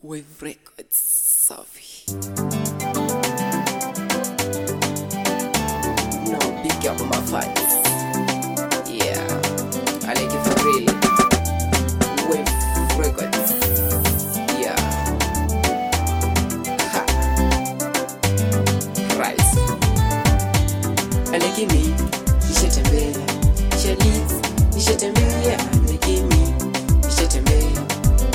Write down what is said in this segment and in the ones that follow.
Wave Records, Safi. No, big up my fans. Yeah, I like it for real. Wave Records. Yeah. Ha. Rise. I like it me. Nishatembea. Shaliz. Nishatembea. I like it me. Nishatembea.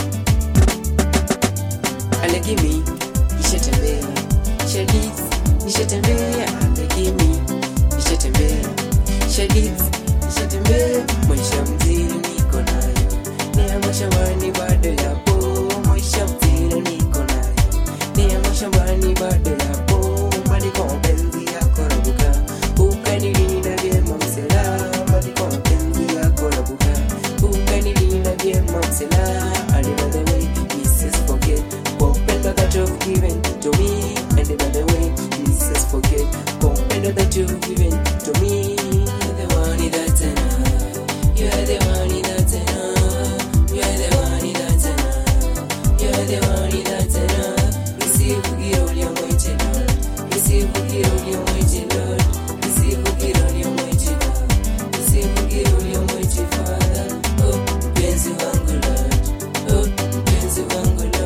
Alegimi, nishatembea. Shaliz, nishatembea. Alegimi, nishatembea. Shaliz, nishatembea. Maisha mzuri niko nayo, nia mashambani bado yapo. Maisha mzuri niko nayo, nia mashambani bado yapo. Mbali kwa mapenzi yako rabuka, ukanilinda vyema msela. Mbali kwa mapenzi yako rabuka, ukanilinda vyema msela. And by the way, Mrs. Forget that you've given to me, and by the way, Mrs. Forget that you've given to me. You're the one that's enough. You're the one that's enough. You're the one that's enough. You're the one that's enough. Receive all your mighty Lord. Receive all your mighty Lord. Receive all your mighty Lord. Receive all your mighty Father. Oh, mpenzi wangu Lord. Oh, mpenzi wangu Lord.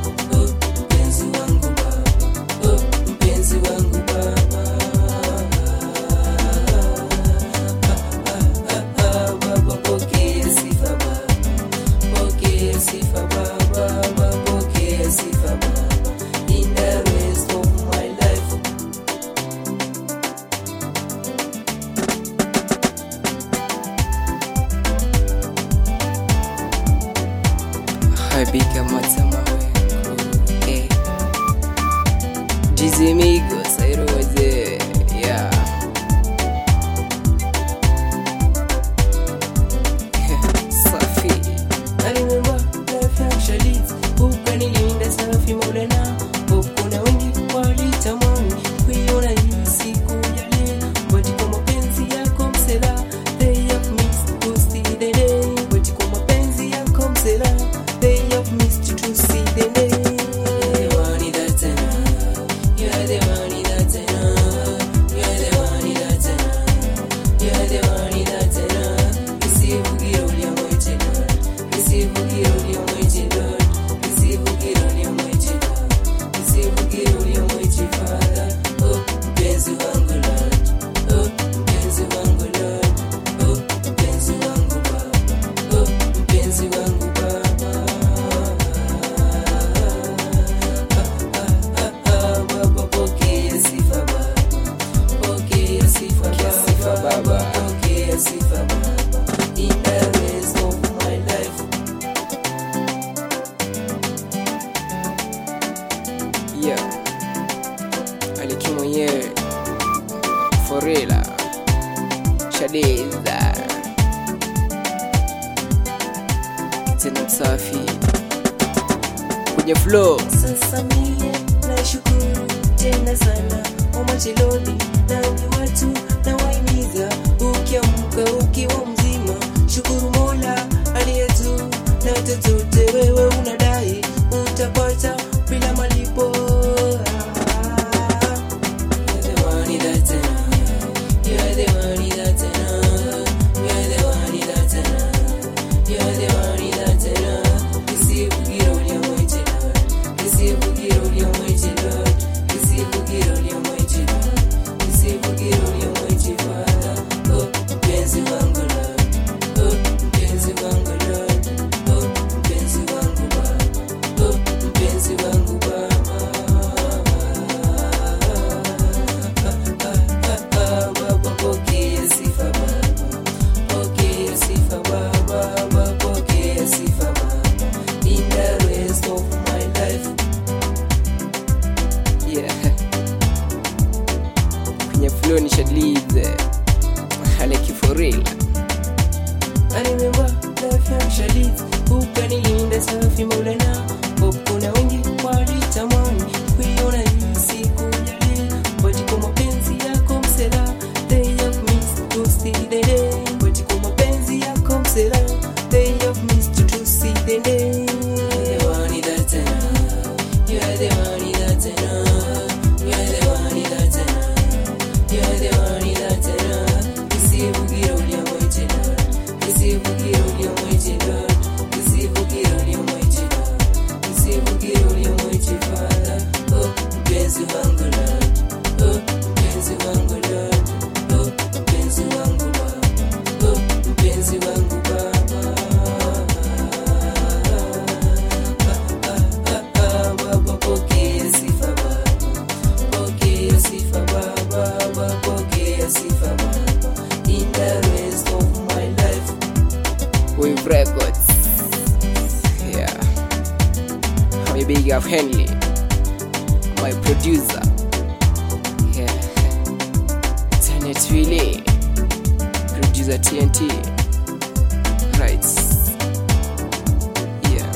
Bika matamawe Dizzy Migos Airoze yeah Safi I remember life actually ukanilinda safi Maulana kuna wengi walitamani kuiona hii siku ya leo but kwa mapenzi yako msela they have missed to see the day but kwa mapenzi yako msela they have missed to see the day. You're the one that's enough. You're the one that's enough. You're the one that's enough. You're the one that's enough. Receive all your mighty Lord. Receive all your mighty Lord. Receive all your mighty Lord. Receive all your mighty Father. Oh, mpenzi wangu Lord. Oh, mpenzi wangu Lord. Oh, mpenzi wangu Baba. Oh, mpenzi wangu Baba. In the rest of my life. Yeah, aliki mwenyewe for real. Shadiza tena safi kwenye flow. Sasa mie nashukuru tena sana Omachiloli na watu na waimiza ukiamka ukiwa mzima shukuru Mola aliyetu na chochote wewe unadai utapata bila malipo. You're the one that's enough. You're the one that's enough. You're the one that's enough. You're the one that's enough. Receive all your mighty Lord. Receive all your mighty Lord. Receive all your mighty Lord. Receive all your mighty Father. Oh, mpenzi wangu Lord. Oh, mpenzi wangu Lord. Oh, mpenzi wangu Baba. Oh, mpenzi wangu Baba. Baba pokea sifa Baba. Pokea sifa Baba. Pokea sifa Baba. In the rest of my life. Yeah. Kwenye flow ni Shaliz Haleki for real. I remember life ya Shaliz ukanilinda safi Maulana kuna wengi walitamani kuiona hii siku ya leo but kwa mapenzi yako msela they have missed to see the day but kwa mapenzi yako msela they have missed to see the day. You're the one that's enough. the one that's enough. You're the one that's enough. You're the one that's enough. Receive Giro, you're mighty Lord. Receive Giro, you're mighty Lord. Receive Giro, you're mighty Lord. Receive Giro, you're mighty Father. Oh, mpenzi wangu Lord. Oh, mpenzi wangu Lord. Oh, mpenzi wangu Baba. Oh, mpenzi wangu Baba. Baba, pokea sifa Baba. Pokea sifa Baba. Pokea sifa Baba. In the rest of my life. With records. Yeah. I'm a big of Henley. My producer. Yeah. Janet Willie. Producer TNT. Right. Yeah.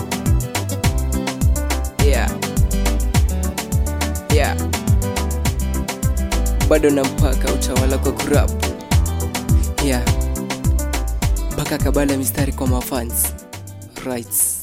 Yeah. Yeah. Bado nampaka utawala kwa kurap. Yeah. Mpaka kabala mistari kwa mafans. Right.